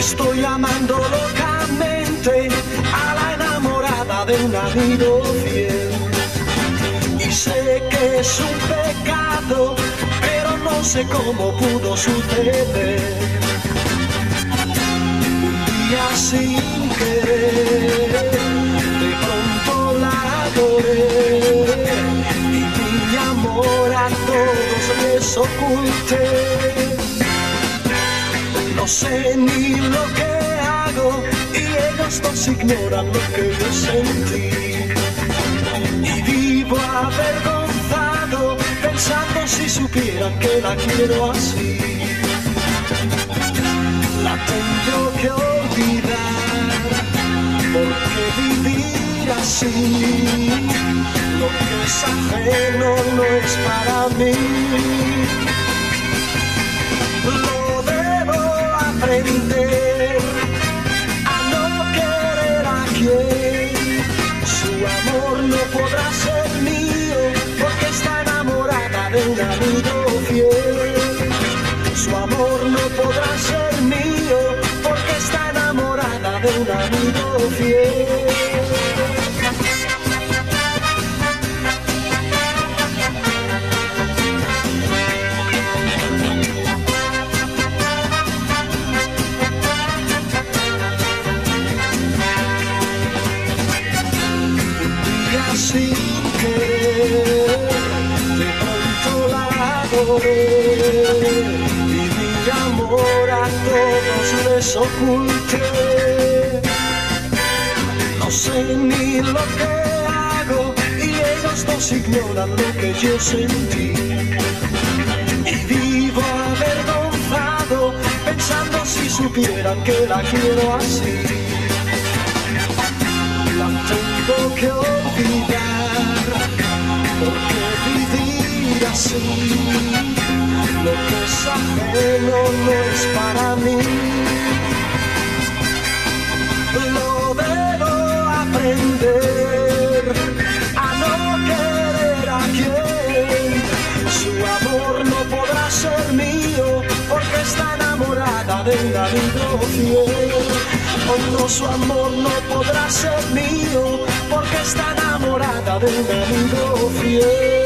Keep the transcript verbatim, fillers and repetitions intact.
Estoy amando locamente a la enamorada de un amigo fiel. Y sé que es un pecado, pero no sé cómo pudo suceder. Un día sin querer, de pronto la adoré, y mi amor a todos les oculté. No sé ni lo que hago y ellos dos ignoran lo que yo sentí. Y vivo avergonzado pensando si supieran que la quiero así. La tengo que olvidar, porque vivir así, lo que es ajeno no es para mí. Lo debo aprender a no querer a quien su amor no podrá ser mío, porque está enamorada de un amigo fiel. Su amor no podrá ser mío, porque está enamorada de un amigo fiel. Sin querer, de pronto la adoré, y mi amor a todos les oculté. No sé ni lo que hago y ellos dos ignoran lo que yo sentí. Y vivo avergonzado pensando si supieran que la quiero así. La tengo que olvidar, porque vivir así, lo que es ajeno no es para mí. Lo debo aprender a no querer a quien su amor no podrá ser mío, porque está enamorada de un amigo fiel. Oh no, su amor no podrá ser mío, porque está enamorada de un amigo fiel.